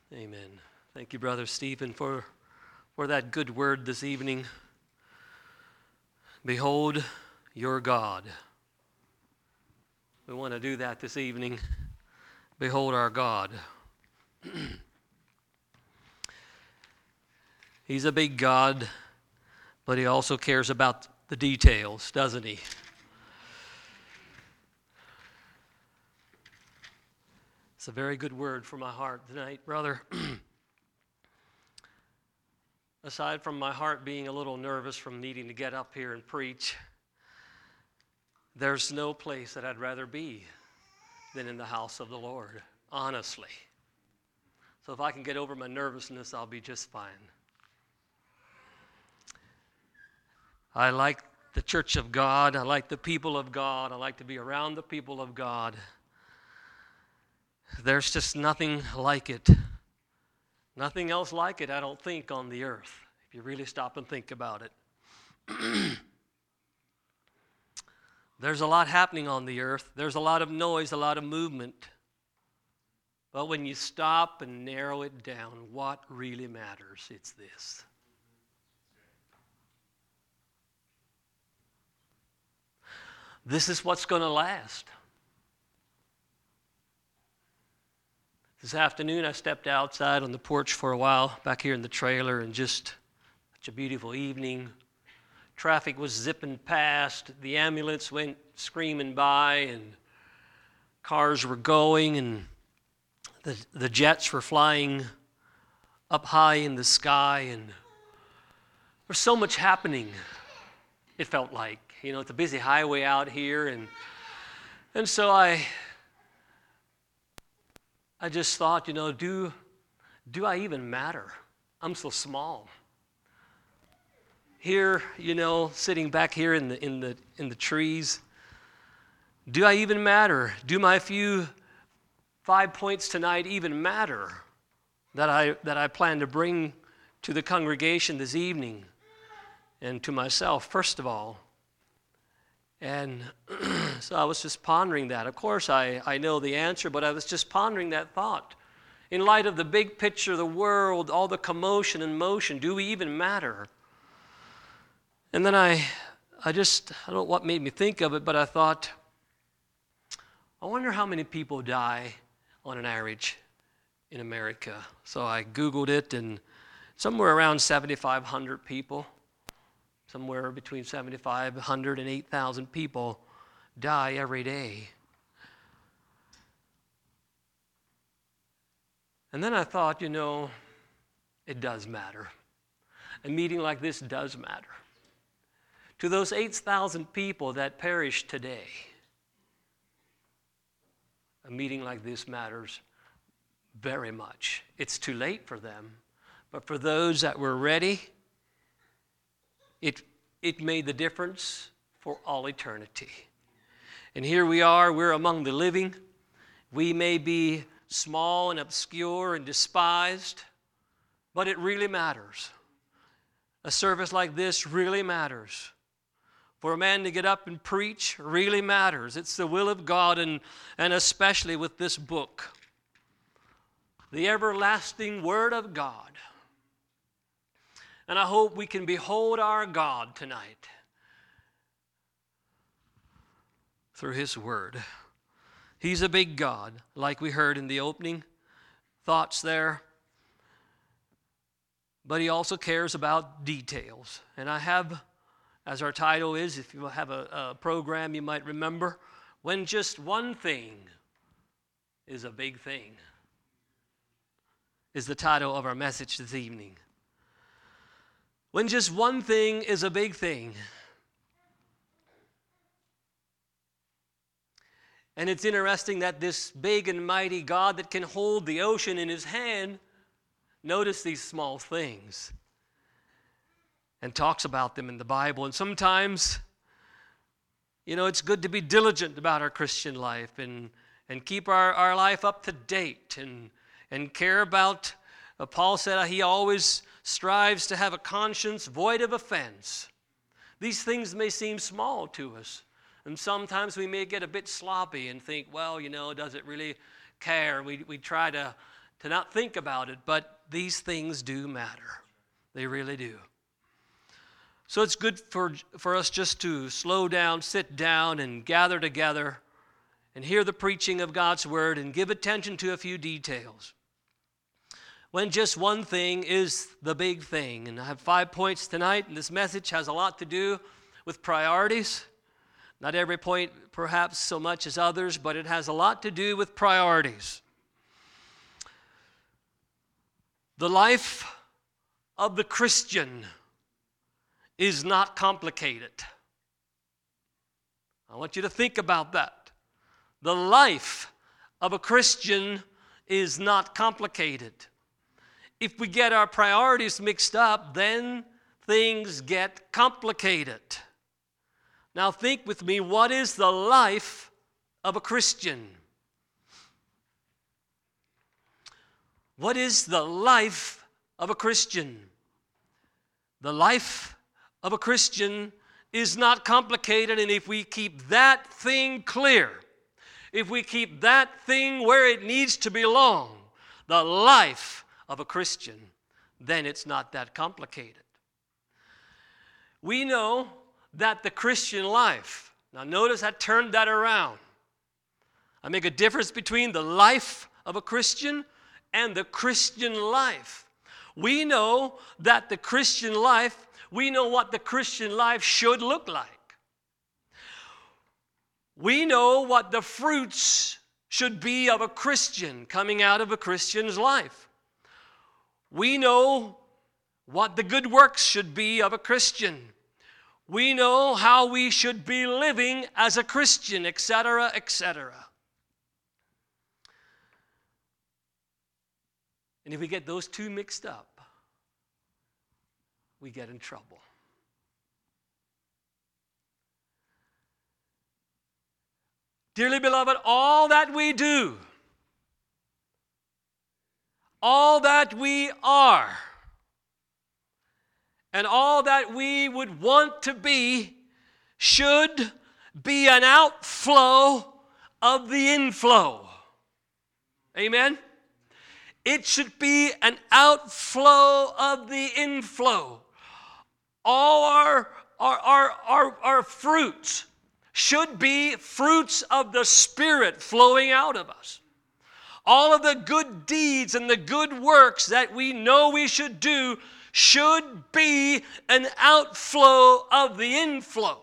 Amen. Thank you, Brother Stephen, for that good word this evening. Behold your God. We want to do that this evening. Behold our God. He's a big God, but he also cares about the details, doesn't he? It's a very good word for my heart tonight, brother. Aside from my heart being a little nervous from needing to get up here and preach, there's no place that I'd rather be than in the house of the Lord, honestly. So if I can get over my nervousness, I'll be just fine. I like the church of God. I like the people of God. I like to be around the people of God. There's just nothing like it. Nothing else like it, I don't think, on the earth, if you really stop and think about it. There's a lot happening on the earth. There's a lot of noise, a lot of movement. But when you stop and narrow it down, what really matters? It's this. This is what's going to last. This afternoon, I stepped outside on the porch for a while, back here in the trailer, and just such a beautiful evening. Traffic was zipping past. The ambulance went screaming by, and cars were going, and the jets were flying up high in the sky, and there's so much happening, it felt like. You know, it's a busy highway out here, and so I just thought, you know, do I even matter? I'm so small. Here, you know, sitting back here in the trees, do I even matter? Do my few 5 points tonight even matter that I plan to bring to the congregation this evening and to myself, first of all? And so I was just pondering that. Of course, I know the answer, but I was just pondering that thought. In light of the big picture of the world, all the commotion and motion, do we even matter? And then I don't know what made me think of it, but I thought, I wonder how many people die on an average in America. So I Googled it, and somewhere around 7,500 people. Somewhere between 7,500 and 8,000 people die every day. And then I thought, you know, it does matter. A meeting like this does matter. To those 8,000 people that perish today, a meeting like this matters very much. It's too late for them, but for those that were ready, it made the difference for all eternity. And here we are, we're among the living. We may be small and obscure and despised, but it really matters. A service like this really matters. For a man to get up and preach really matters. It's the will of God, and especially with this book, the everlasting Word of God. And I hope we can behold our God tonight through His Word. He's a big God, like we heard in the opening thoughts there. But He also cares about details. And I have, as our title is, if you have a program you might remember, when just one thing is a big thing, is the title of our message this evening. When just one thing is a big thing. And it's interesting that this big and mighty God that can hold the ocean in His hand, notice these small things and talks about them in the Bible. And sometimes, you know, it's good to be diligent about our Christian life and keep our life up to date and care about, Paul said he always strives to have a conscience void of offense. These things may seem small to us, and sometimes we may get a bit sloppy and think, well, you know, does it really care? We try to to not think about it, but these things do matter. They really do. So it's good for us just to slow down, sit down, and gather together and hear the preaching of God's Word and give attention to a few details, when just one thing is the big thing. And I have 5 points tonight, and this message has a lot to do with priorities. Not every point perhaps so much as others, but it has a lot to do with priorities. The life of the Christian is not complicated. I want you to think about that. The life of a Christian is not complicated. If we get our priorities mixed up, then things get complicated. Now think with me, what is the life of a Christian? What is the life of a Christian? The life of a Christian is not complicated, and if we keep that thing clear, if we keep that thing where it needs to belong, the life of a Christian, then it's not that complicated. We know that the Christian life, now notice I turned that around. I make a difference between the life of a Christian and the Christian life. We know that the Christian life, we know what the Christian life should look like. We know what the fruits should be of a Christian coming out of a Christian's life. We know what the good works should be of a Christian. We know how we should be living as a Christian, etc., etc. And if we get those two mixed up, we get in trouble. Dearly beloved, all that we do, all that we are, and all that we would want to be should be an outflow of the inflow. Amen? It should be an outflow of the inflow. All our fruits should be fruits of the Spirit flowing out of us. All of the good deeds and the good works that we know we should do should be an outflow of the inflow.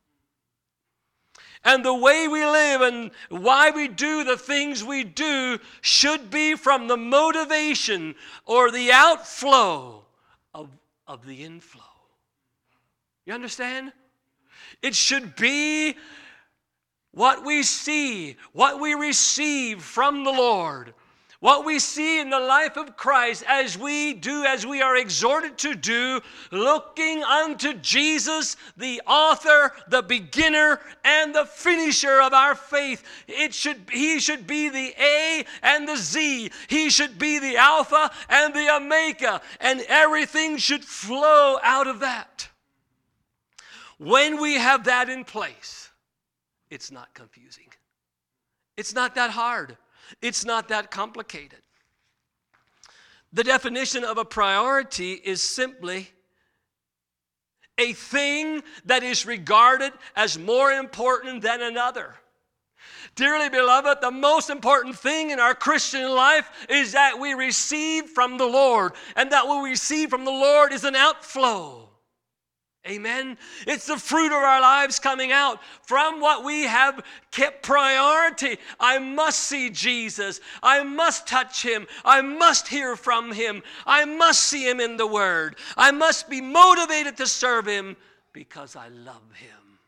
And the way we live and why we do the things we do should be from the motivation or the outflow of the inflow. You understand? It should be what we see, what we receive from the Lord, what we see in the life of Christ as we do, as we are exhorted to do, looking unto Jesus, the author, the beginner, and the finisher of our faith. He should be the A and the Z. He should be the Alpha and the Omega, and everything should flow out of that. When we have that in place, it's not confusing. It's not that hard. It's not that complicated. The definition of a priority is simply a thing that is regarded as more important than another. Dearly beloved, the most important thing in our Christian life is that we receive from the Lord, and that what we receive from the Lord is an outflow. Amen. It's the fruit of our lives coming out from what we have kept priority. I must see Jesus. I must touch him. I must hear from him. I must see him in the Word. I must be motivated to serve him because I love him.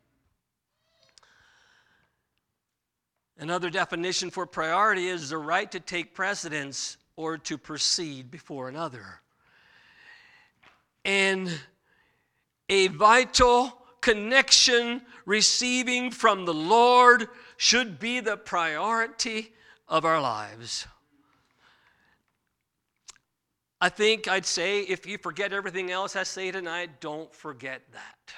Another definition for priority is the right to take precedence or to proceed before another. And a vital connection receiving from the Lord should be the priority of our lives. I think I'd say, if you forget everything else I say tonight, don't forget that.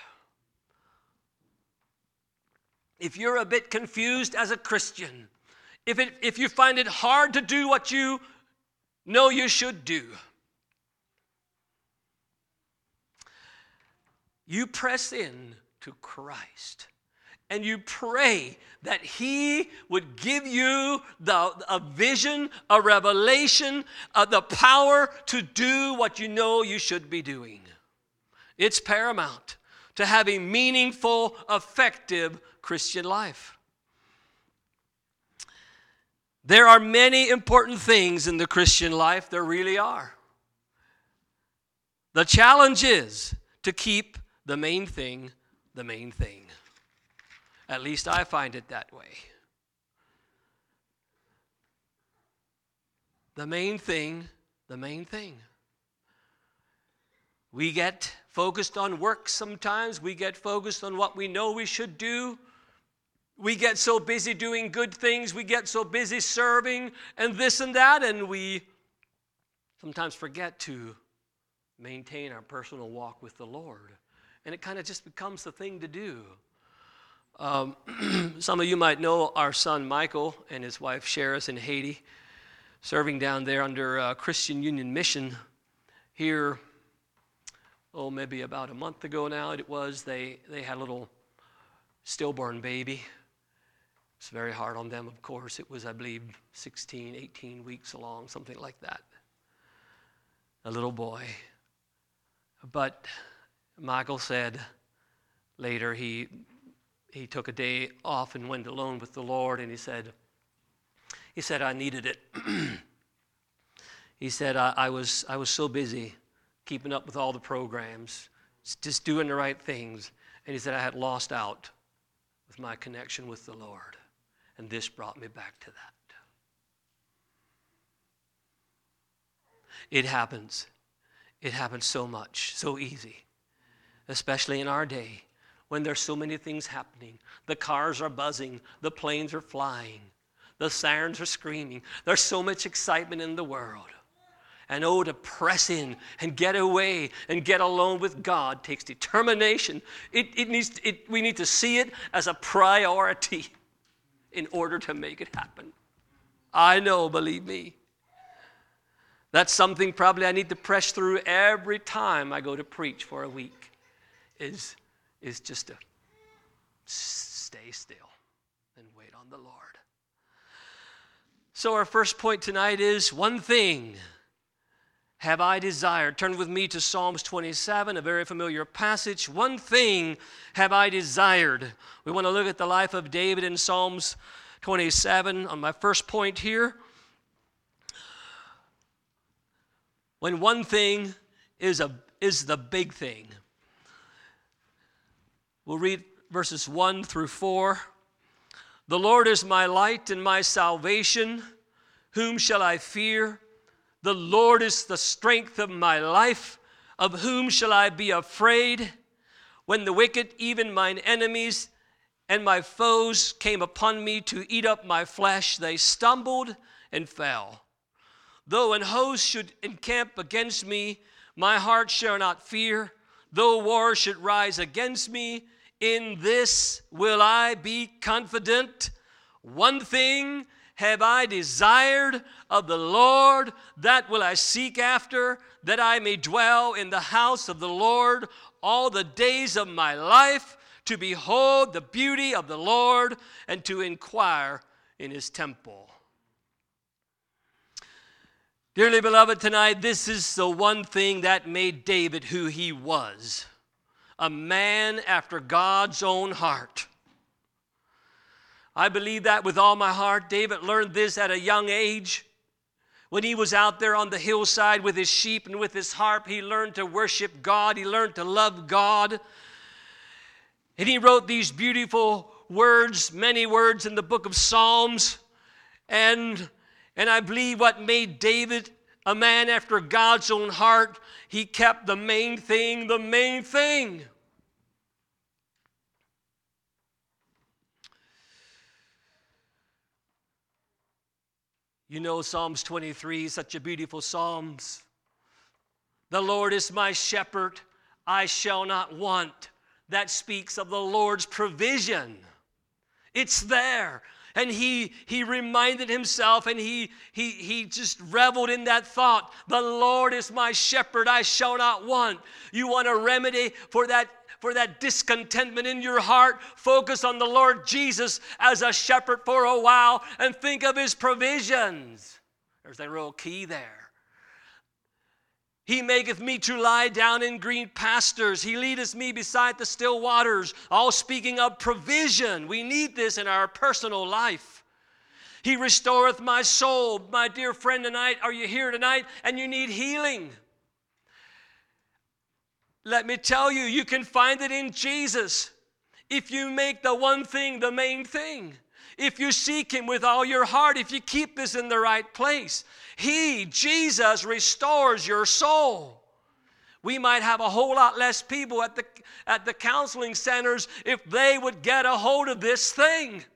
If you're a bit confused as a Christian, if you find it hard to do what you know you should do. You press in to Christ and you pray that He would give you a vision, a revelation, the power to do what you know you should be doing. It's paramount to have a meaningful, effective Christian life. There are many important things in the Christian life. There really are. The challenge is to keep the main thing the main thing. At least I find it that way. The main thing, the main thing. We get focused on work sometimes. We get focused on what we know we should do. We get so busy doing good things. We get so busy serving and this and that. And we sometimes forget to maintain our personal walk with the Lord. And it kind of just becomes the thing to do. Some of you might know our son Michael and his wife Sheris in Haiti, serving down there under Christian Union Mission. Here, maybe about a month ago now it was, they had a little stillborn baby. It's very hard on them, of course. It was, I believe, 16, 18 weeks along, something like that. A little boy. But Michael said later he took a day off and went alone with the Lord, and he said, I needed it. He said, I was so busy keeping up with all the programs, just doing the right things. And he said, I had lost out with my connection with the Lord. And this brought me back to that. It happens. It happens so much, so easy, especially in our day when there's so many things happening. The cars are buzzing, the planes are flying, the sirens are screaming. There's so much excitement in the world. And to press in and get away and get alone with God takes determination. We need to see it as a priority in order to make it happen. I know, believe me. That's something probably I need to press through every time I go to preach for a week, is just to stay still and wait on the Lord. So our first point tonight is one thing have I desired. Turn with me to Psalms 27, a very familiar passage. One thing have I desired. We want to look at the life of David in Psalms 27 on my first point here. When one thing is the big thing. We'll read verses 1 through 4. The Lord is my light and my salvation. Whom shall I fear? The Lord is the strength of my life. Of whom shall I be afraid? When the wicked, even mine enemies and my foes, came upon me to eat up my flesh, they stumbled and fell. Though an host should encamp against me, my heart shall not fear. Though war should rise against me, in this will I be confident. One thing have I desired of the Lord, that will I seek after, that I may dwell in the house of the Lord all the days of my life, to behold the beauty of the Lord and to inquire in his temple. Dearly beloved, tonight, this is the one thing that made David who he was. A man after God's own heart. I believe that with all my heart. David learned this at a young age. When he was out there on the hillside with his sheep and with his harp, he learned to worship God. He learned to love God. And he wrote these beautiful words, many words in the book of Psalms. And I believe what made David a man after God's own heart, he kept the main thing the main thing. You know Psalms 23, such a beautiful Psalms. The Lord is my shepherd, I shall not want. That speaks of the Lord's provision. It's there. And he reminded himself, and he just reveled in that thought. The Lord is my shepherd, I shall not want. You want a remedy for that discontentment in your heart? Focus on the Lord Jesus as a shepherd for a while and think of his provisions. There's that real key there. He maketh me to lie down in green pastures. He leadeth me beside the still waters. All speaking of provision. We need this in our personal life. He restoreth my soul. My dear friend tonight, are you here tonight and you need healing? Let me tell you, you can find it in Jesus if you make the one thing the main thing. If you seek him with all your heart, if you keep this in the right place. He, Jesus, restores your soul. We might have a whole lot less people at the counseling centers if they would get a hold of this thing.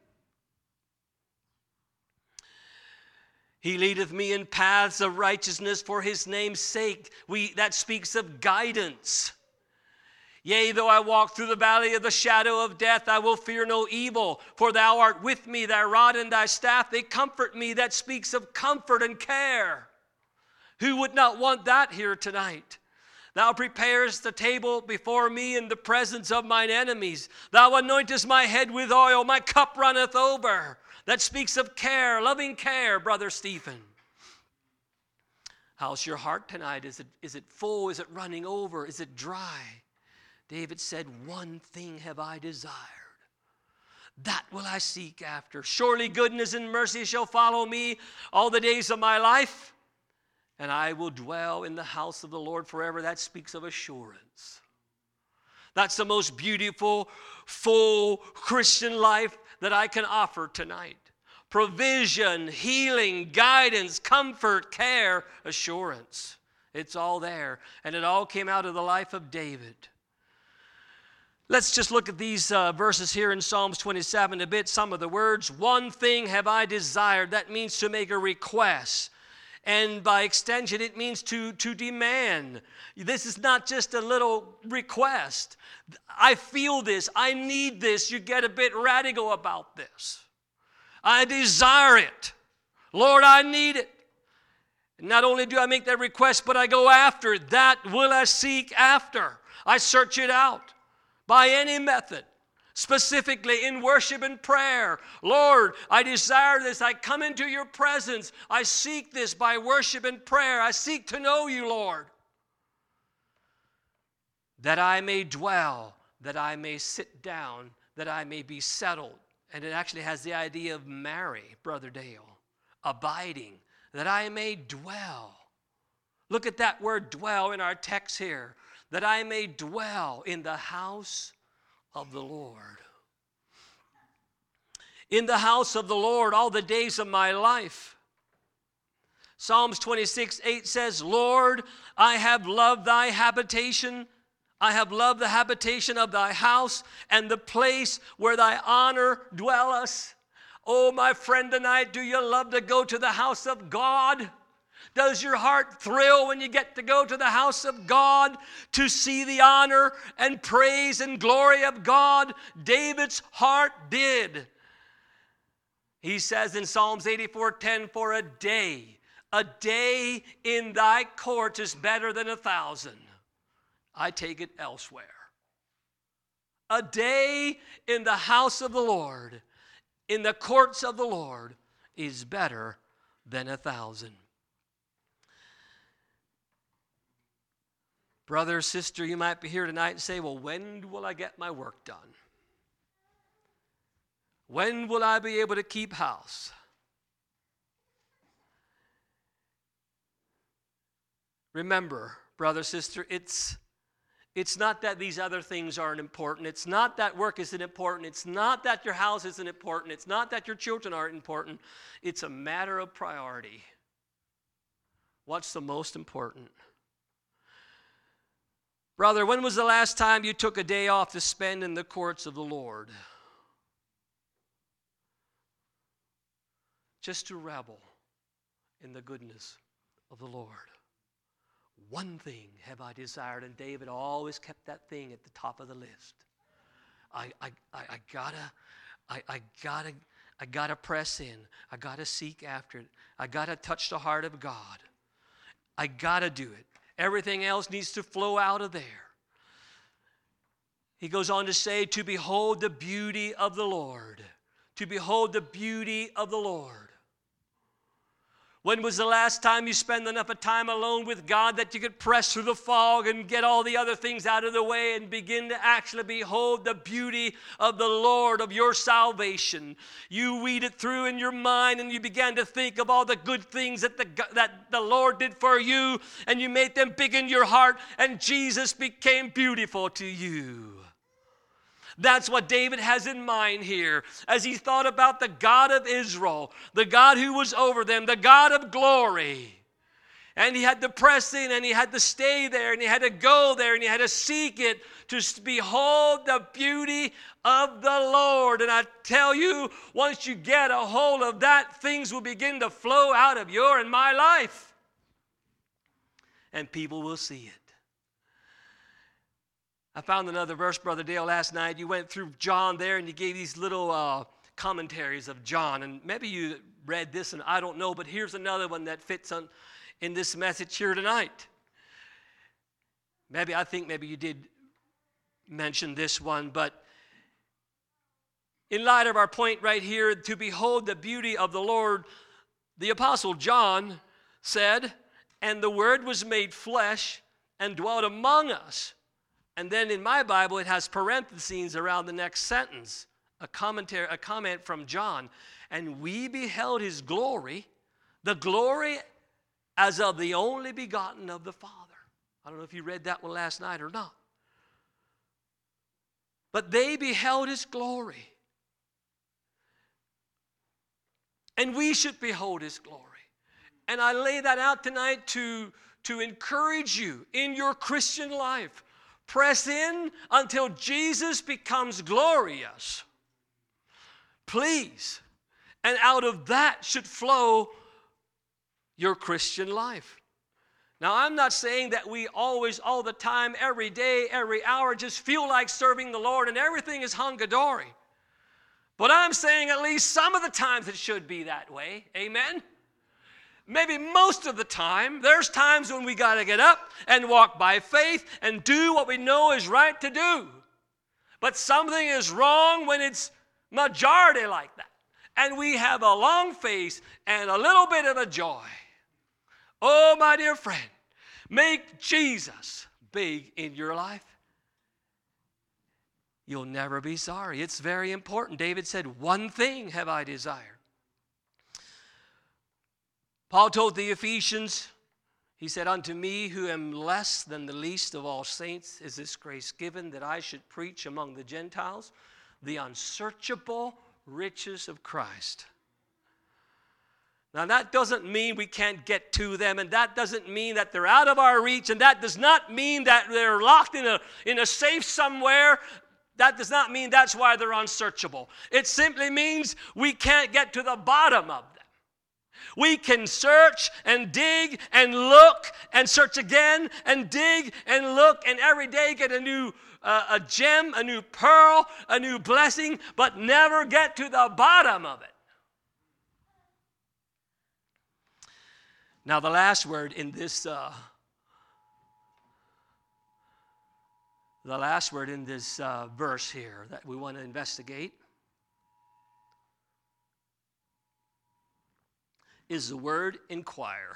He leadeth me in paths of righteousness for his name's sake. That speaks of guidance. Yea, though I walk through the valley of the shadow of death, I will fear no evil, for thou art with me, thy rod and thy staff, they comfort me. That speaks of comfort and care. Who would not want that here tonight? Thou preparest the table before me in the presence of mine enemies. Thou anointest my head with oil, my cup runneth over. That speaks of care, loving care, Brother Stephen. How's your heart tonight? Is it full? Is it running over? Is it dry? David said, one thing have I desired, that will I seek after. Surely goodness and mercy shall follow me all the days of my life, and I will dwell in the house of the Lord forever. That speaks of assurance. That's the most beautiful, full Christian life that I can offer tonight. Provision, healing, guidance, comfort, care, assurance. It's all there, and it all came out of the life of David. Let's just look at these verses here in Psalms 27 a bit. Some of the words. One thing have I desired. That means to make a request. And by extension, it means to demand. This is not just a little request. I feel this. I need this. You get a bit radical about this. I desire it. Lord, I need it. And not only do I make that request, but I go after it. That will I seek after. I search it out. By any method, specifically in worship and prayer. Lord, I desire this. I come into your presence. I seek this by worship and prayer. I seek to know you, Lord. That I may dwell, that I may sit down, that I may be settled. And it actually has the idea of marry, Brother Dale. Abiding, that I may dwell. Look at that word dwell in our text here. That I may dwell in the house of the Lord. In the house of the Lord all the days of my life. Psalms 26:8 says, Lord, I have loved thy habitation. I have loved the habitation of thy house and the place where thy honor dwelleth. Oh, my friend, tonight, do you love to go to the house of God? Does your heart thrill when you get to go to the house of God to see the honor and praise and glory of God? David's heart did. He says in Psalms 84:10, for a day in thy court is better than 1,000. I take it elsewhere. A day in the house of the Lord, in the courts of the Lord, is better than 1,000. Brother, sister, you might be here tonight and say, well, when will I get my work done? When will I be able to keep house? Remember, brother, sister, it's not that these other things aren't important. It's not that work isn't important. It's not that your house isn't important. It's not that your children aren't important. It's a matter of priority. What's the most important? Brother, when was the last time you took a day off to spend in the courts of the Lord? Just to revel in the goodness of the Lord. One thing have I desired, and David always kept that thing at the top of the list. I I got to press in. I got to seek after it. I got to touch the heart of God. I got to do it. Everything else needs to flow out of there. He goes on to say, to behold the beauty of the Lord. To behold the beauty of the Lord. When was the last time you spent enough of time alone with God that you could press through the fog and get all the other things out of the way and begin to actually behold the beauty of the Lord, of your salvation? You read it through in your mind and you began to think of all the good things that the Lord did for you, and you made them big in your heart, and Jesus became beautiful to you. That's what David has in mind here as he thought about the God of Israel, the God who was over them, the God of glory. And he had to press in, and he had to stay there, and he had to go there, and he had to seek it to behold the beauty of the Lord. And I tell you, once you get a hold of that, things will begin to flow out of your and my life. And people will see it. I found another verse, Brother Dale, last night. You went through John there and you gave these little commentaries of John. And maybe you read this and I don't know, but here's another one that fits in this message here tonight. I think maybe you did mention this one, but in light of our point right here, to behold the beauty of the Lord, the Apostle John said, and the Word was made flesh and dwelt among us. And then in my Bible, it has parentheses around the next sentence, a comment from John. And we beheld his glory, the glory as of the only begotten of the Father. I don't know if you read that one last night or not. But they beheld his glory. And we should behold his glory. And I lay that out tonight to encourage you in your Christian life. Press in until Jesus becomes glorious. Please. And out of that should flow your Christian life. Now, I'm not saying that we always, all the time, every day, every hour, just feel like serving the Lord and everything is hunky-dory. But I'm saying at least some of the times it should be that way. Amen? Maybe most of the time, there's times when we got to get up and walk by faith and do what we know is right to do. But something is wrong when it's majority like that. And we have a long face and a little bit of a joy. Oh, my dear friend, make Jesus big in your life. You'll never be sorry. It's very important. David said, one thing have I desired. Paul told the Ephesians, he said, unto me who am less than the least of all saints is this grace given, that I should preach among the Gentiles the unsearchable riches of Christ. Now that doesn't mean we can't get to them, and that doesn't mean that they're out of our reach, and that does not mean that they're locked in a safe somewhere. That does not mean that's why they're unsearchable. It simply means we can't get to the bottom of them. We can search and dig and look and search again and dig and look and every day get a new a gem, a new pearl, a new blessing, but never get to the bottom of it. Now the last word in this verse here that we want to investigate is the word inquire.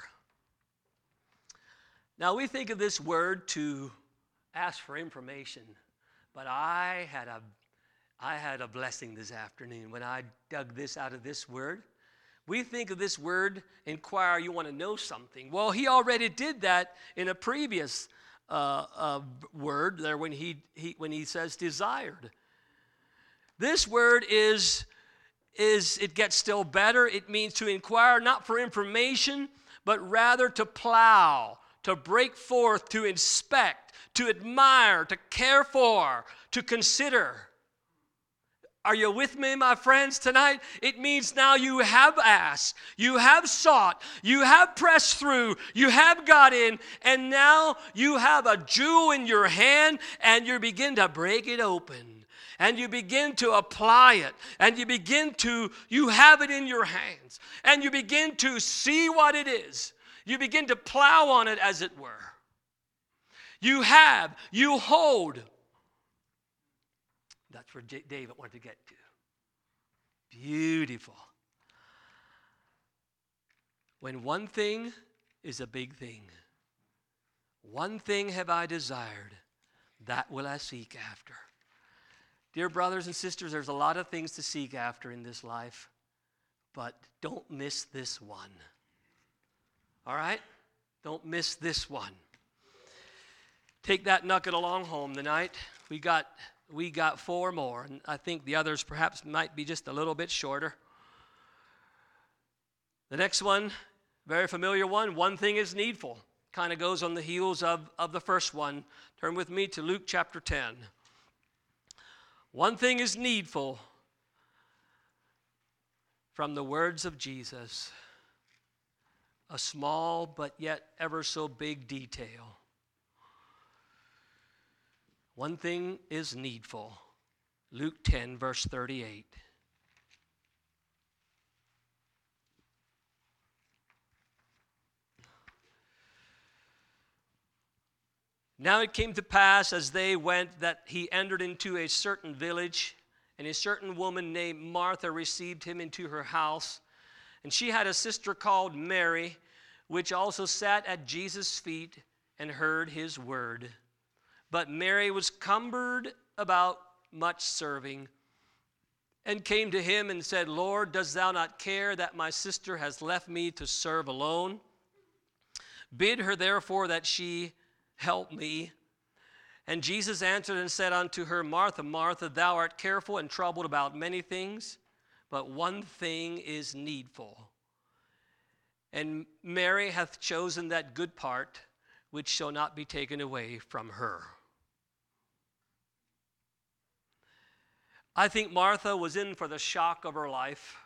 Now we think of this word to ask for information, but I had a blessing this afternoon when I dug this out of this word. We think of this word inquire, you want to know something. Well, he already did that in a previous word there when he says desired. This word is it gets still better. It means to inquire not for information, but rather to plow, to break forth, to inspect, to admire, to care for, to consider. Are you with me, my friends, tonight? It means now you have asked, you have sought, you have pressed through, you have got in, and now you have a jewel in your hand, and you begin to break it open. and you begin to apply it, and you have it in your hands, and you begin to see what it is. You begin to plow on it, as it were. You hold. That's where David wanted to get to. Beautiful. When one thing is a big thing, one thing have I desired, that will I seek after. Dear brothers and sisters, there's a lot of things to seek after in this life, but don't miss this one. All right? Don't miss this one. Take that nugget along home tonight. We got 4 more, and I think the others perhaps might be just a little bit shorter. The next one, very familiar one. One thing is needful. Kind of goes on the heels of the first one. Turn with me to Luke chapter 10. One thing is needful from the words of Jesus. A small but yet ever so big detail. One thing is needful. Luke 10, verse 38. Now it came to pass as they went that he entered into a certain village, and a certain woman named Martha received him into her house. And she had a sister called Mary, which also sat at Jesus' feet and heard his word. But Mary was cumbered about much serving, and came to him and said, Lord, dost thou not care that my sister has left me to serve alone? Bid her therefore that she help me. And Jesus answered and said unto her, Martha, Martha, thou art careful and troubled about many things, but one thing is needful. And Mary hath chosen that good part, which shall not be taken away from her. I think Martha was in for the shock of her life.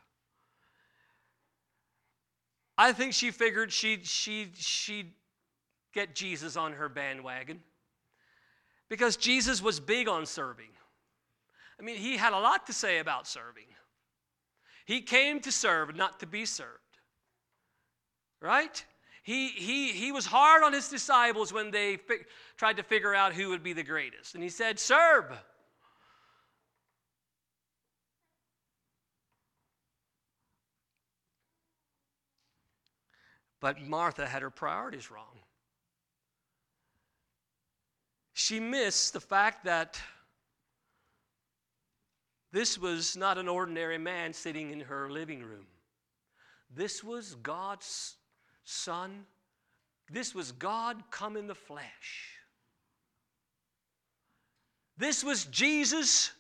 I think she figured she'd get Jesus on her bandwagon, because Jesus was big on serving. I mean, he had a lot to say about serving. He came to serve, not to be served. Right? He was hard on his disciples when they tried to figure out who would be the greatest. And he said, serve. But Martha had her priorities wrong. She missed the fact that this was not an ordinary man sitting in her living room. This was God's Son. This was God come in the flesh. This was Jesus,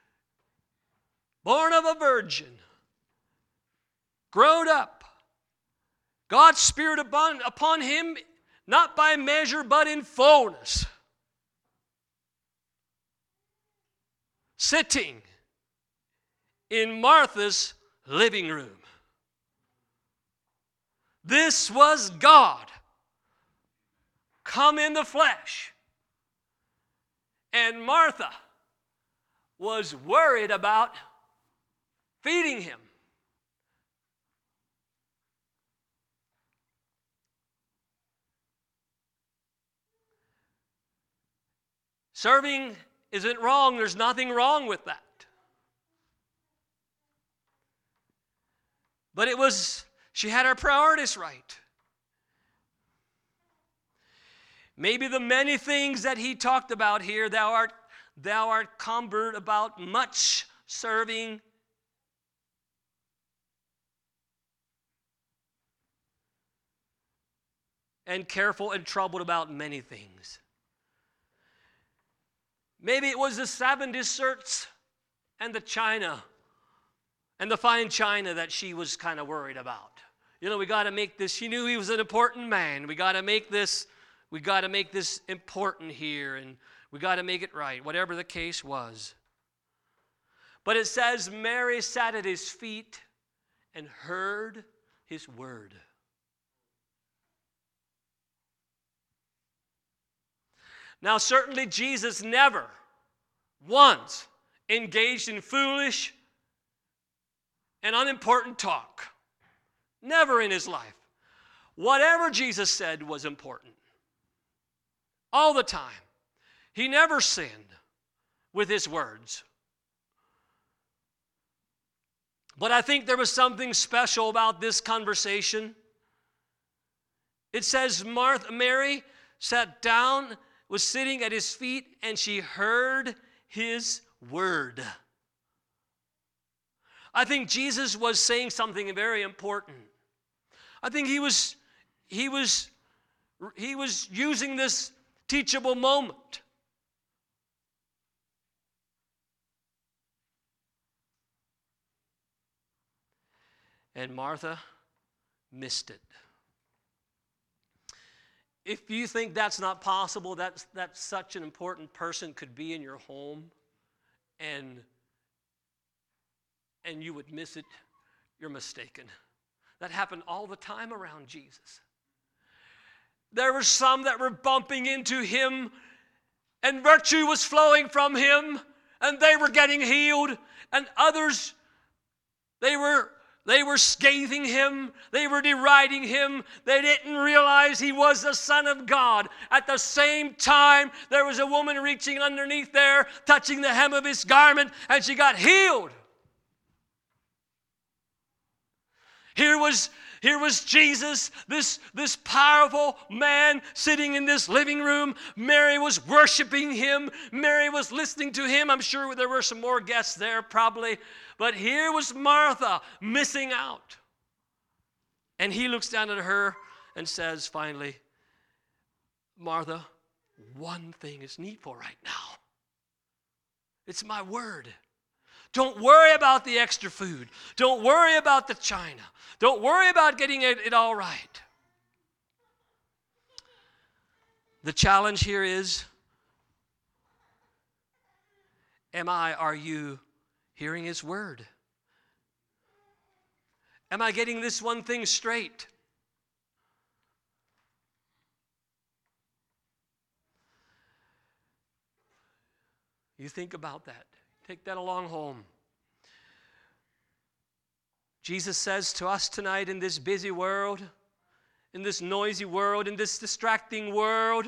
born of a virgin, grown up. God's Spirit upon him, not by measure, but in fullness. Sitting in Martha's living room. This was God come in the flesh. And Martha was worried about feeding him. Serving isn't wrong. There's nothing wrong with that. But she had her priorities right. Maybe the many things that he talked about here, thou art cumbered about much serving. And careful and troubled about many things. Maybe it was the 7 desserts and the china and the fine china that she was kind of worried about. You know, we got to make this. She knew he was an important man. We got to make this important here, and we got to make it right, whatever the case was. But it says Mary sat at his feet and heard his word. Now, certainly Jesus never once engaged in foolish and unimportant talk. Never in his life. Whatever Jesus said was important. All the time. He never sinned with his words. But I think there was something special about this conversation. It says Mary sat down, was sitting at his feet, and she heard his word. I think Jesus was saying something very important. I think he was using this teachable moment. And Martha missed it. If you think that's not possible, that such an important person could be in your home and you would miss it, you're mistaken. That happened all the time around Jesus. There were some that were bumping into him, and virtue was flowing from him, and they were getting healed, and others, they were scathing him. They were deriding him. They didn't realize he was the Son of God. At the same time, there was a woman reaching underneath there, touching the hem of his garment, and she got healed. Here was Jesus, this powerful man sitting in this living room. Mary was worshiping him. Mary was listening to him. I'm sure there were some more guests there probably. But here was Martha missing out. And he looks down at her and says finally, Martha, one thing is needful right now. It's my word. Don't worry about the extra food. Don't worry about the china. Don't worry about getting it all right. The challenge here is, are you hearing his word? Am I getting this one thing straight? You think about that. Take that along home. Jesus says to us tonight, in this busy world, in this noisy world, in this distracting world,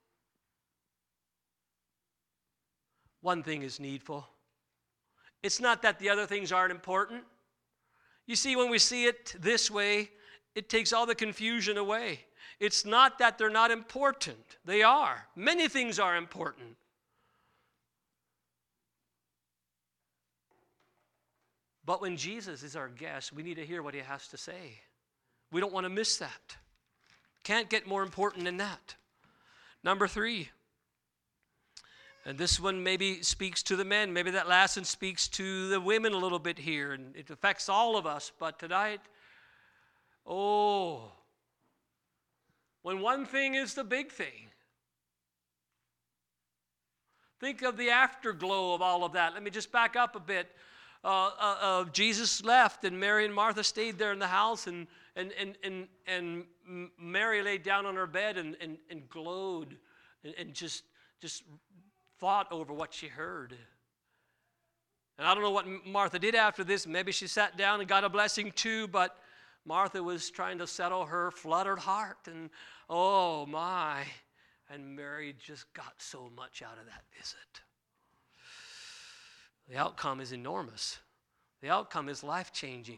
one thing is needful. It's not that the other things aren't important. You see, when we see it this way, it takes all the confusion away. It's not that they're not important. They are. Many things are important. But when Jesus is our guest, we need to hear what he has to say. We don't want to miss that. Can't get more important than that. Number 3. And this one maybe speaks to the men. Maybe that last one speaks to the women a little bit here. And it affects all of us. But tonight, when one thing is the big thing. Think of the afterglow of all of that. Let me just back up a bit. Jesus left, and Mary and Martha stayed there in the house, and Mary laid down on her bed and glowed and just thought over what she heard. And I don't know what Martha did after this. Maybe she sat down and got a blessing too, but Martha was trying to settle her fluttered heart, and oh my, and Mary just got so much out of that visit. The outcome is enormous. The outcome is life-changing.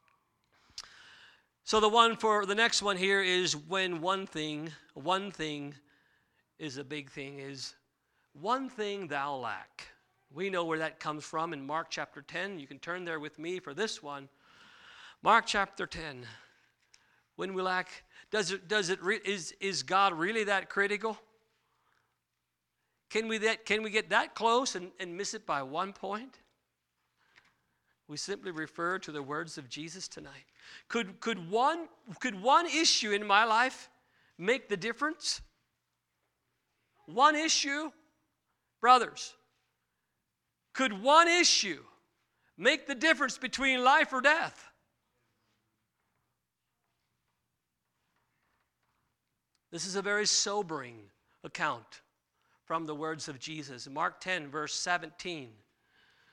So the next one here is when one thing is a big thing, is one thing thou lack. We know where that comes from in Mark chapter 10. You can turn there with me for this one. Mark chapter 10. When we lack, is God really that critical? Can we get that close and miss it by 1 point? We simply refer to the words of Jesus tonight. Could one issue in my life make the difference? One issue, brothers, could one issue make the difference between life or death? This is a very sobering account from the words of Jesus. Mark 10, verse 17.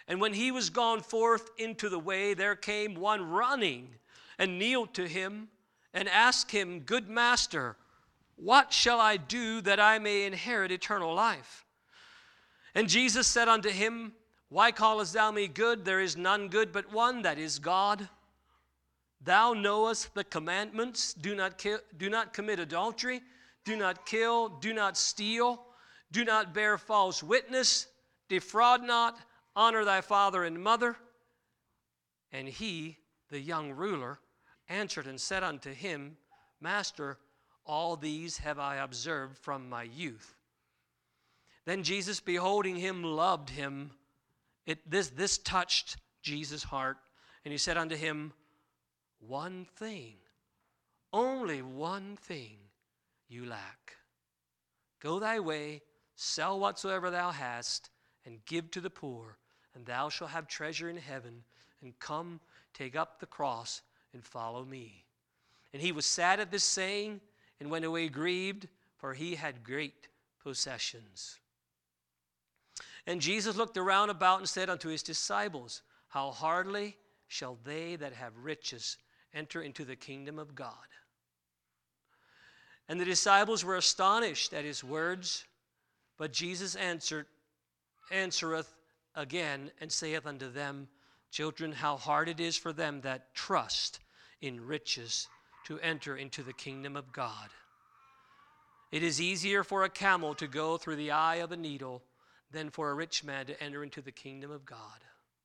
And when he was gone forth into the way, there came one running and kneeled to him and asked him, Good master, what shall I do that I may inherit eternal life? And Jesus said unto him, Why callest thou me good? There is none good but one, that is God. Thou knowest the commandments. Do not commit adultery. Do not kill. Do not steal. Do not bear false witness. Defraud not. Honor thy father and mother. And he, the young ruler, answered and said unto him, Master, all these have I observed from my youth. Then Jesus, beholding him, loved him. This touched Jesus' heart. And he said unto him, One thing, only one thing you lack. Go thy way, sell whatsoever thou hast, and give to the poor, and thou shalt have treasure in heaven. And come, take up the cross, and follow me. And he was sad at this saying, and went away grieved, for he had great possessions. And Jesus looked around about and said unto his disciples, How hardly shall they that have riches enter into the kingdom of God? And the disciples were astonished at his words. But Jesus answereth again and saith unto them, Children, how hard it is for them that trust in riches to enter into the kingdom of God. It is easier for a camel to go through the eye of a needle than for a rich man to enter into the kingdom of God.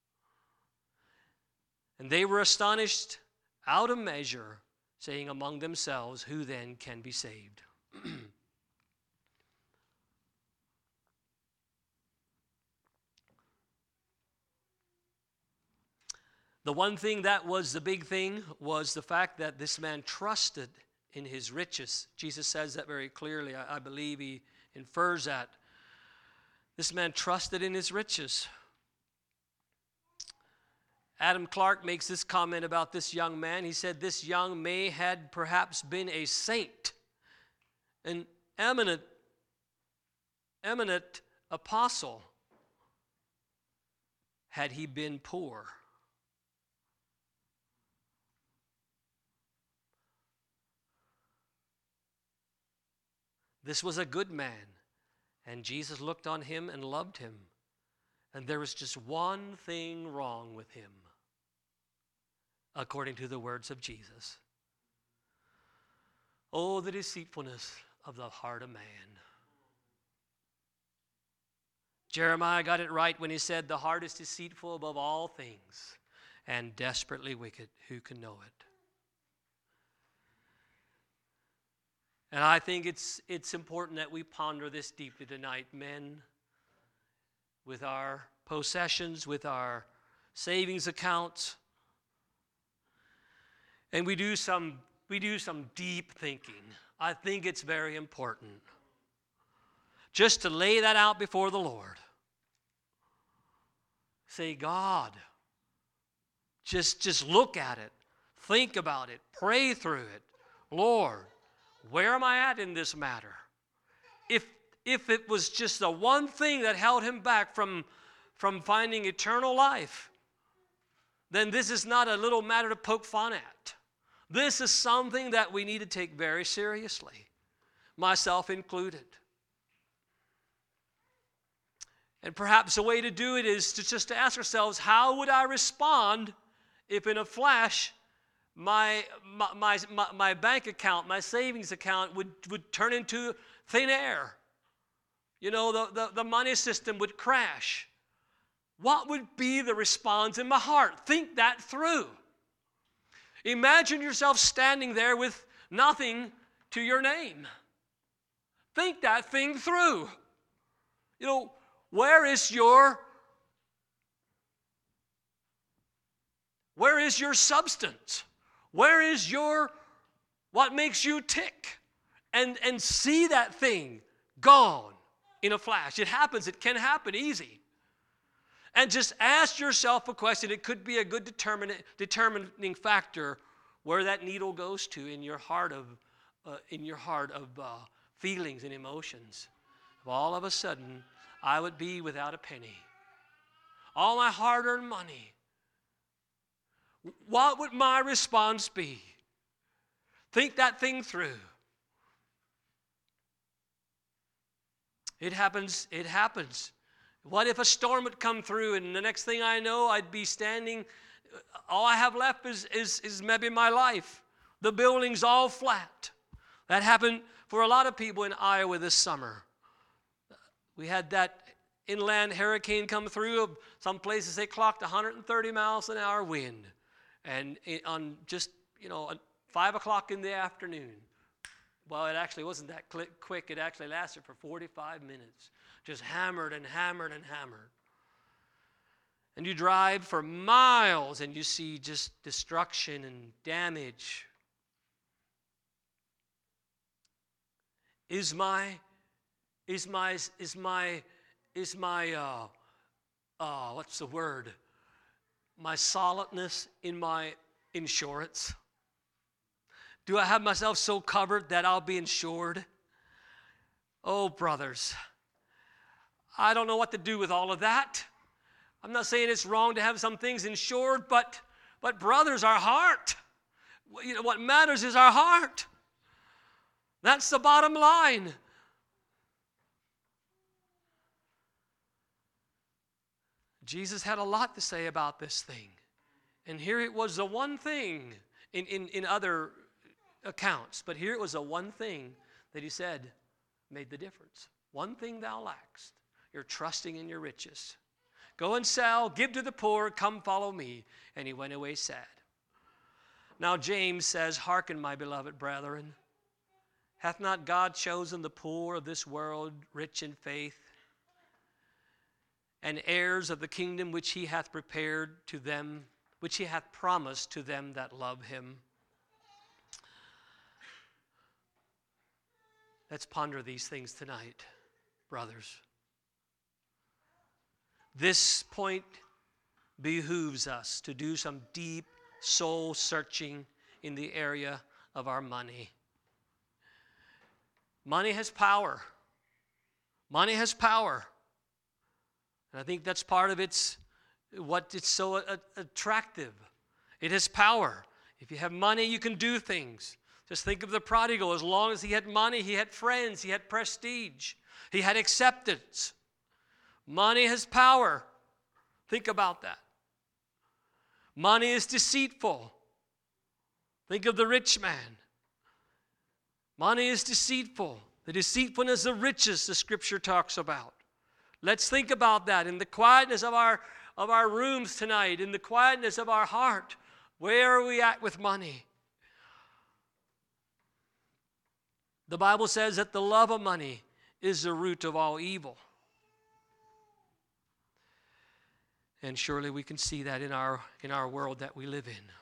And they were astonished out of measure, saying among themselves, Who then can be saved? The one thing that was the big thing was the fact that this man trusted in his riches. Jesus says that very clearly. I believe he infers that. This man trusted in his riches. Adam Clark makes this comment about this young man. He said this young man had perhaps been a saint, an eminent apostle, had he been poor. This was a good man, and Jesus looked on him and loved him. And there was just one thing wrong with him, according to the words of Jesus. Oh, the deceitfulness of the heart of man. Jeremiah got it right when he said, The heart is deceitful above all things and desperately wicked. Who can know it? And I think it's important that we ponder this deeply tonight, men, with our possessions, with our savings accounts. And we do some deep thinking. I think it's very important just to lay that out before the Lord. Say, God, just look at it, think about it, pray through it. Lord, where am I at in this matter? If it was just the one thing that held him back from finding eternal life, then this is not a little matter to poke fun at. This is something that we need to take very seriously, myself included. And perhaps a way to do it is to ask ourselves, how would I respond if in a flash my bank account, my savings account would turn into thin air? You know, the money system would crash. What would be the response in my heart? Think that through. Imagine yourself standing there with nothing to your name. Think that thing through. You know, where is your substance? Where is what makes you tick? And see that thing gone in a flash. It happens. It can happen easy. And just ask yourself a question. It could be a good determining factor where that needle goes to in your heart of feelings and emotions. If all of a sudden I would be without a penny, all my hard-earned money, what would my response be? Think that thing through. It happens. It happens. What if a storm would come through and the next thing I know, I'd be standing, all I have left is maybe my life. The building's all flat. That happened for a lot of people in Iowa this summer. We had that inland hurricane come through. Some places they clocked 130 miles an hour wind. And on just, 5 o'clock in the afternoon, well, it actually wasn't that quick. It actually lasted for 45 minutes. Just hammered and hammered and hammered. And you drive for miles and you see just destruction and damage. Is my what's the word? My solidness in my insurance? Do I have myself so covered that I'll be insured? Oh, brothers, I don't know what to do with all of that. I'm not saying it's wrong to have some things insured, but brothers, our heart. What matters is our heart. That's the bottom line. Jesus had a lot to say about this thing. And here it was the one thing in other accounts, but here it was the one thing that he said made the difference. One thing thou lackest, you're trusting in your riches. Go and sell, give to the poor, come follow me. And he went away sad. Now James says, hearken, my beloved brethren, hath not God chosen the poor of this world rich in faith, and heirs of the kingdom which he hath prepared to them, which he hath promised to them that love him? Let's ponder these things tonight, brothers. This point behooves us to do some deep soul searching in the area of our money. Money has power. Money has power. And I think that's part of what it's so attractive. It has power. If you have money, you can do things. Just think of the prodigal. As long as he had money, he had friends, he had prestige, he had acceptance. Money has power. Think about that. Money is deceitful. Think of the rich man. Money is deceitful. The deceitfulness of riches, the scripture talks about. Let's think about that in the quietness of our rooms tonight, in the quietness of our heart. Where are we at with money? The Bible says that the love of money is the root of all evil. And surely we can see that in our world that we live in.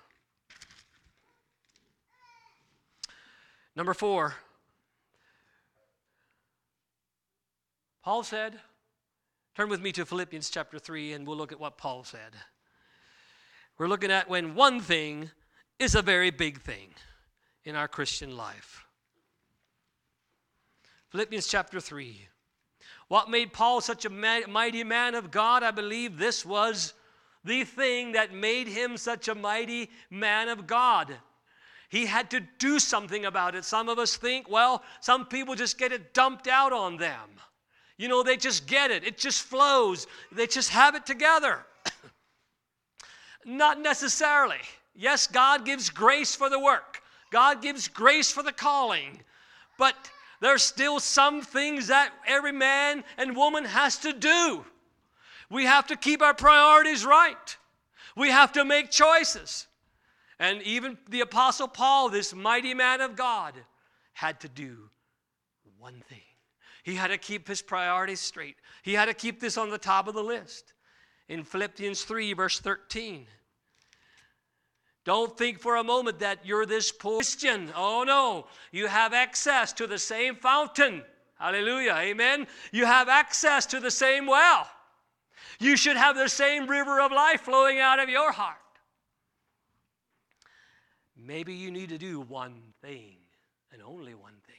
Number 4, Paul said, turn with me to Philippians chapter 3 and we'll look at what Paul said. We're looking at when one thing is a very big thing in our Christian life. Philippians chapter 3. What made Paul such a mighty man of God? I believe this was the thing that made him such a mighty man of God. He had to do something about it. Some of us think, well, some people just get it dumped out on them. They just get it. It just flows. They just have it together. Not necessarily. Yes, God gives grace for the work. God gives grace for the calling. But there's still some things that every man and woman has to do. We have to keep our priorities right. We have to make choices. And even the Apostle Paul, this mighty man of God, had to do one thing. He had to keep his priorities straight. He had to keep this on the top of the list. In Philippians 3, verse 13. Don't think for a moment that you're this poor Christian. Oh no, you have access to the same fountain. Hallelujah, amen. You have access to the same well. You should have the same river of life flowing out of your heart. Maybe you need to do one thing, and only one thing.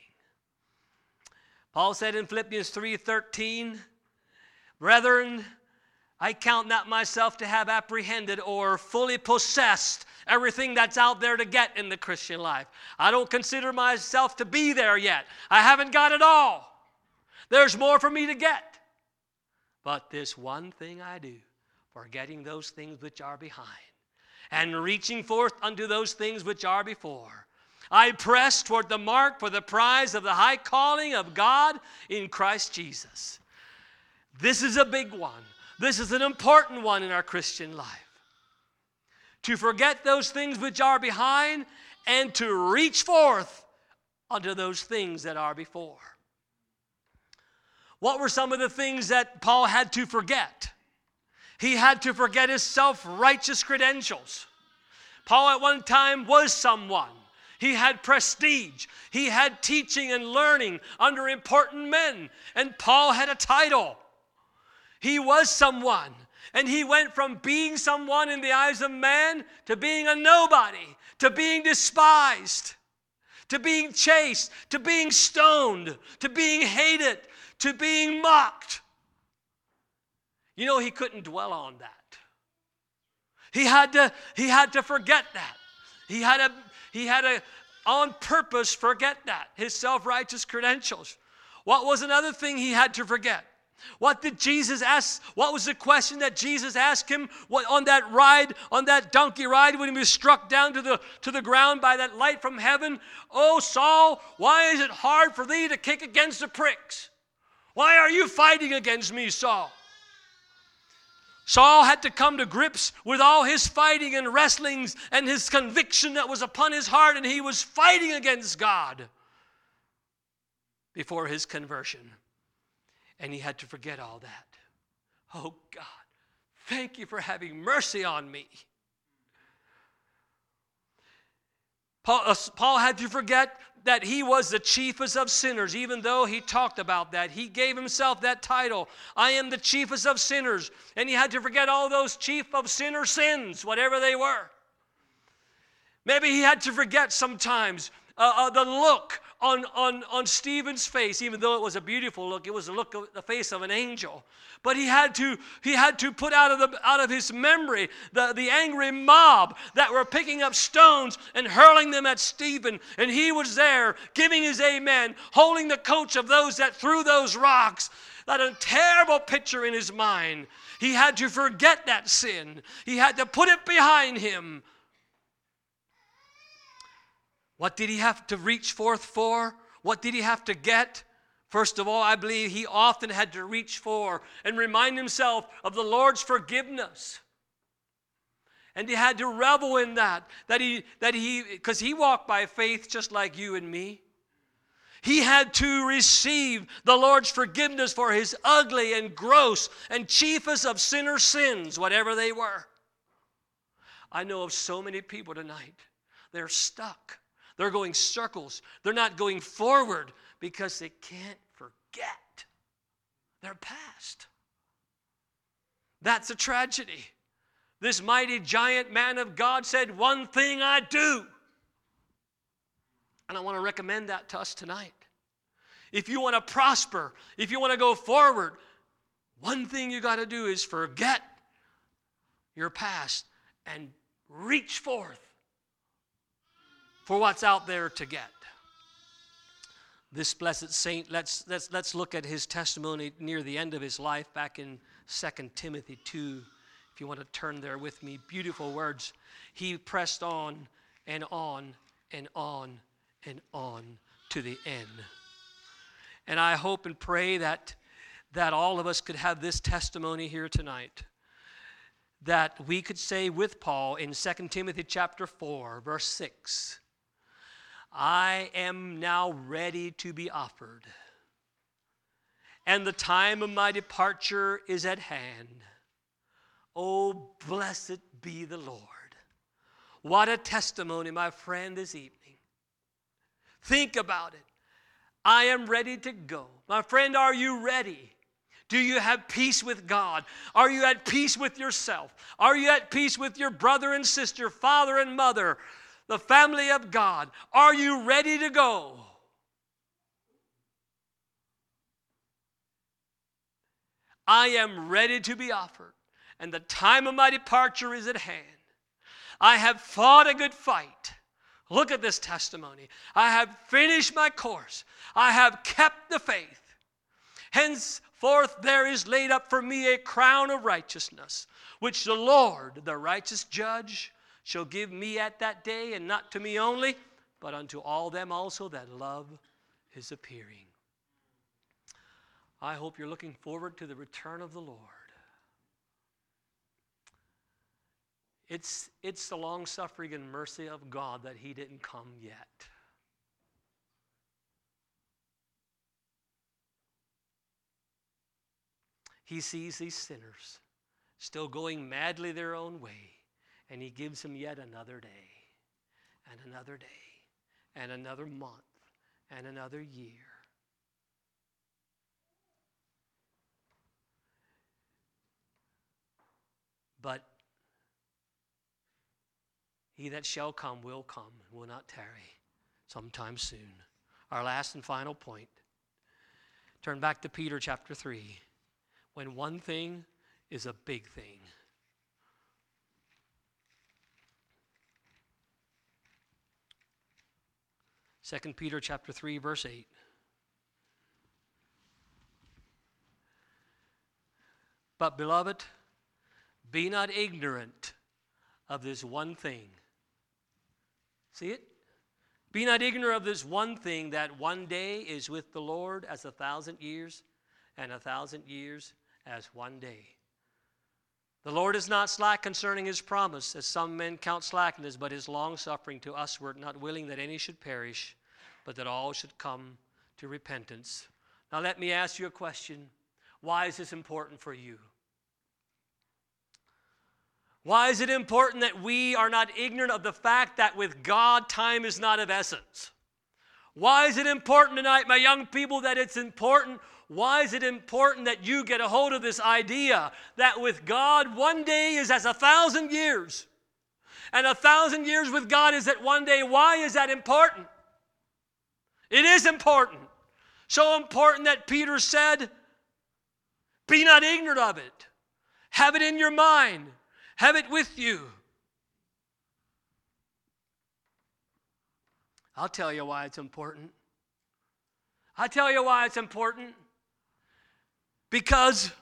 Paul said in Philippians 3:13, brethren, I count not myself to have apprehended or fully possessed everything that's out there to get in the Christian life. I don't consider myself to be there yet. I haven't got it all. There's more for me to get. But this one thing I do, forgetting those things which are behind, and reaching forth unto those things which are before, I press toward the mark for the prize of the high calling of God in Christ Jesus. This is a big one. This is an important one in our Christian life. To forget those things which are behind and to reach forth unto those things that are before. What were some of the things that Paul had to forget? He had to forget his self-righteous credentials. Paul at one time was someone. He had prestige. He had teaching and learning under important men. And Paul had a title. He was someone. And he went from being someone in the eyes of man to being a nobody, to being despised, to being chased, to being stoned, to being hated, to being mocked. You know, he couldn't dwell on that. He had to forget that. He had to on purpose forget that, his self-righteous credentials. What was another thing he had to forget? What did Jesus ask? What was the question that Jesus asked him on that ride, on that donkey ride when he was struck down to the ground by that light from heaven? Oh, Saul, why is it hard for thee to kick against the pricks? Why are you fighting against me, Saul? Saul had to come to grips with all his fighting and wrestlings and his conviction that was upon his heart, and he was fighting against God before his conversion. And he had to forget all that. Oh God, thank you for having mercy on me. Paul had to forget that he was the chiefest of sinners, even though he talked about that. He gave himself that title. I am the chiefest of sinners. And he had to forget all those chief of sinner sins, whatever they were. Maybe he had to forget sometimes the look on Stephen's face, even though it was a beautiful look. It was the look of the face of an angel. But he had to put out of his memory the angry mob that were picking up stones and hurling them at Stephen. And he was there giving his amen, holding the coach of those that threw those rocks. That a terrible picture in his mind. He had to forget that sin. He had to put it behind him. What did he have to reach forth for? What did he have to get? First of all, I believe he often had to reach for and remind himself of the Lord's forgiveness. And he had to revel in that because he walked by faith just like you and me. He had to receive the Lord's forgiveness for his ugly and gross and chiefest of sinner sins, whatever they were. I know of so many people tonight, they're stuck. They're going circles. They're not going forward because they can't forget their past. That's a tragedy. This mighty giant man of God said, one thing I do. And I want to recommend that to us tonight. If you want to prosper, if you want to go forward, one thing you got to do is forget your past and reach forth for what's out there to get. This blessed saint, let's look at his testimony near the end of his life back in 2 Timothy 2. If you want to turn there with me, beautiful words. He pressed on and on and on and on to the end. And I hope and pray that all of us could have this testimony here tonight. That we could say with Paul in 2 Timothy chapter 4, verse 6, I am now ready to be offered, and the time of my departure is at hand. Oh, blessed be the Lord. What a testimony, my friend, this evening. Think about it. I am ready to go. My friend, are you ready? Do you have peace with God? Are you at peace with yourself? Are you at peace with your brother and sister, father and mother, the family of God? Are you ready to go? I am ready to be offered. and the time of my departure is at hand. I have fought a good fight. Look at this testimony. I have finished my course. I have kept the faith. Henceforth there is laid up for me a crown of righteousness, which the Lord, the righteous judge, shall give me at that day, and not to me only, but unto all them also that love his appearing. I hope you're looking forward to the return of the Lord. It's the long-suffering and mercy of God that he didn't come yet. He sees these sinners still going madly their own way, and he gives them yet another day, and another day, and another month, and another year. But he that shall come will come, and will not tarry sometime soon. Our last and final point. Turn back to Peter chapter 3. When one thing is a big thing. Second Peter chapter 3, verse 8. But beloved, be not ignorant of this one thing. See it? Be not ignorant of this one thing, that one day is with the Lord as 1,000 years, and 1,000 years as one day. The Lord is not slack concerning his promise, as some men count slackness, but is longsuffering to usward, not willing that any should perish, but that all should come to repentance. Now let me ask you a question. Why is this important for you? Why is it important that we are not ignorant of the fact that with God, time is not of essence? Why is it important tonight, my young people, that it's important? Why is it important that you get a hold of this idea that with God, one day is as 1,000 years, and 1,000 years with God is at one day? Why is that important? It is important. So important that Peter said, be not ignorant of it. Have it in your mind. Have it with you. I'll tell you why it's important. I'll tell you why it's important. Because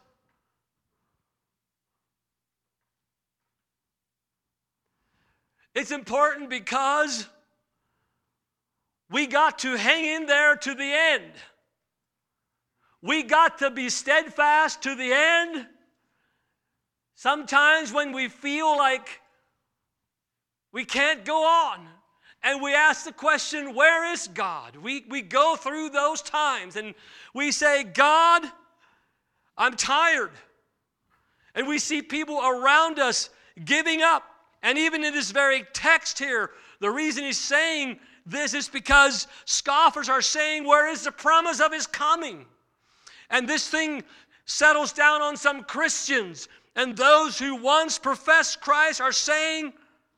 it's important because we got to hang in there to the end. We got to be steadfast to the end. Sometimes when we feel like we can't go on, and we ask the question, where is God? We go through those times and we say, God, I'm tired. And we see people around us giving up. And even in this very text here, the reason he's saying this is because scoffers are saying, where is the promise of his coming? And this thing settles down on some Christians. And those who once professed Christ are saying,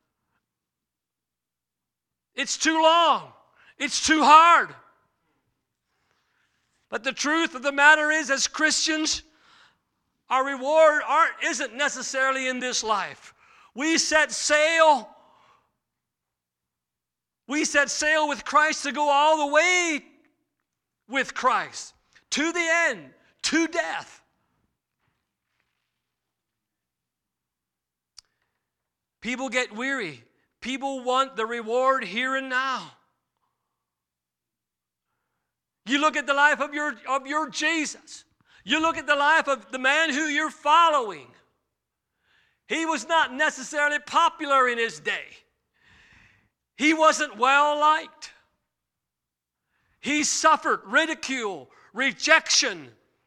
it's too long. It's too hard. But the truth of the matter is, as Christians, our reward isn't necessarily in this life. We set sail with Christ to go all the way with Christ, to the end, to death. People get weary. People want the reward here and now. You look at the life of your Jesus. You look at the life of the man who you're following. He was not necessarily popular in his day. He wasn't well liked. He suffered ridicule, rejection.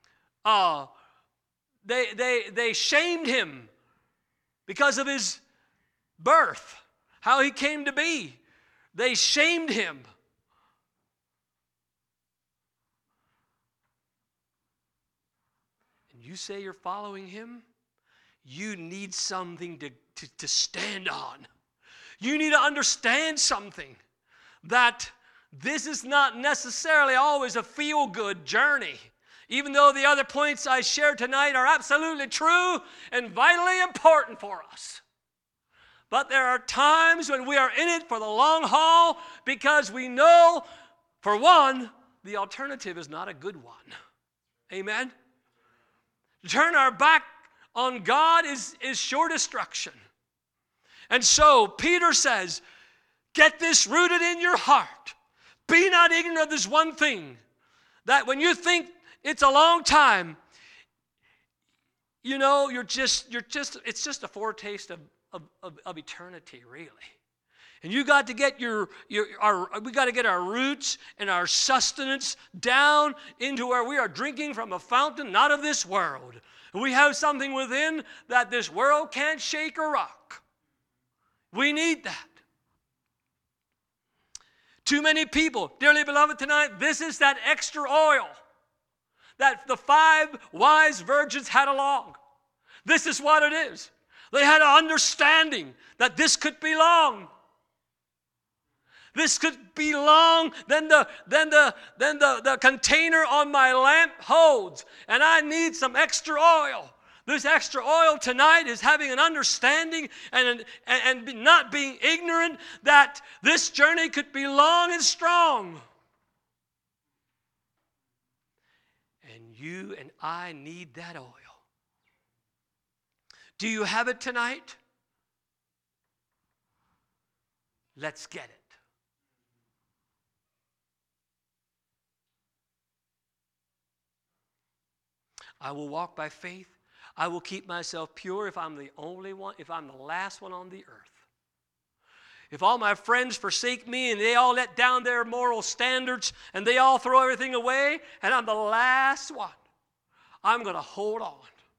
They shamed him because of his birth, how he came to be. They shamed him. And you say you're following him? You need something to stand on. You need to understand something, that this is not necessarily always a feel-good journey. Even though the other points I shared tonight are absolutely true and vitally important for us. But there are times when we are in it for the long haul because we know, for one, the alternative is not a good one. Amen? To turn our back on God is sure destruction. And so Peter says, get this rooted in your heart. Be not ignorant of this one thing, that when you think it's a long time, you know, it's just a foretaste of eternity, really. And you got to get we got to get our roots and our sustenance down into where we are drinking from a fountain not of this world. And we have something within that this world can't shake or rock. We need that. Too many people, dearly beloved, tonight, this is that extra oil that the 5 wise virgins had along. This is what it is. They had an understanding that this could be long. This could be long than the container on my lamp holds. And I need some extra oil. This extra oil tonight is having an understanding and not being ignorant that this journey could be long and strong. And you and I need that oil. Do you have it tonight? Let's get it. I will walk by faith. I will keep myself pure if I'm the only one, if I'm the last one on the earth. If all my friends forsake me and they all let down their moral standards and they all throw everything away and I'm the last one, I'm going to hold on.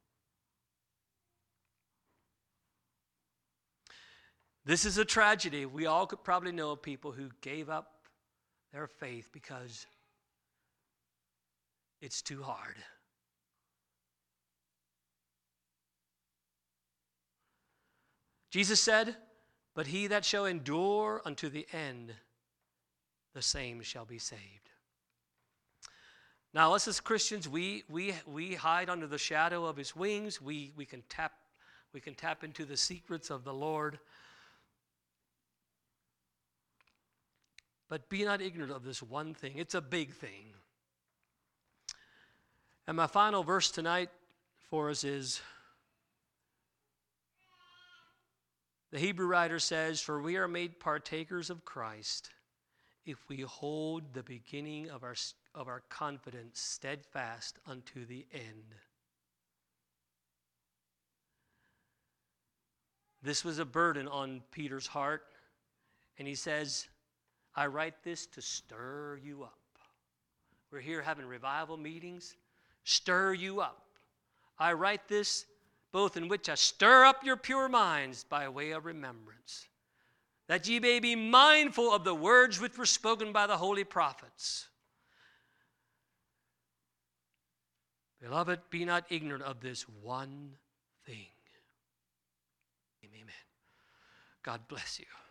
This is a tragedy. We all could probably know people who gave up their faith because it's too hard. Jesus said, but he that shall endure unto the end, the same shall be saved. Now, us as Christians, we hide under the shadow of his wings. We can tap into the secrets of the Lord. But be not ignorant of this one thing. It's a big thing. And my final verse tonight for us is, the Hebrew writer says, for we are made partakers of Christ if we hold the beginning of our confidence steadfast unto the end. This was a burden on Peter's heart, and he says, I write this to stir you up. We're here having revival meetings. Stir you up. I write this both in which I stir up your pure minds by way of remembrance, that ye may be mindful of the words which were spoken by the holy prophets. Beloved, be not ignorant of this one thing. Amen. God bless you.